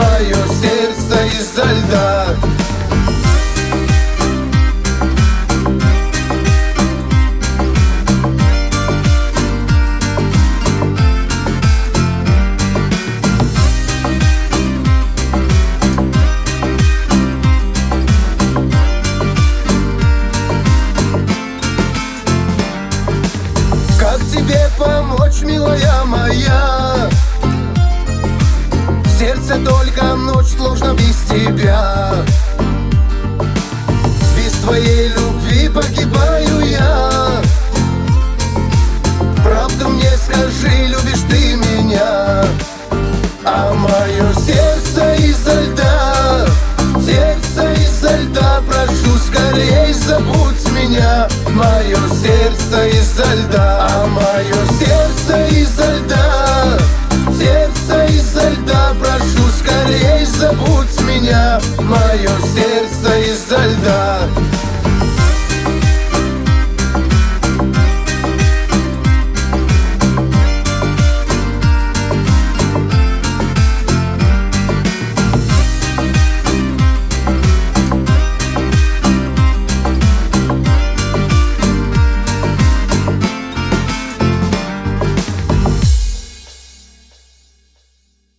мое сердце изо льда. Как тебе помочь, милая моя? В сердце только ночь, сложно без тебя. Без твоей любви погибаю я. Правду мне скажи, любишь ты меня? А мое сердце изо льда, сердце изо льда, прошу скорей забудь меня. Мое сердце изо льда, а мое сердце изо льда, сердце изо льда, прошу скорей забудь меня. Мое сердце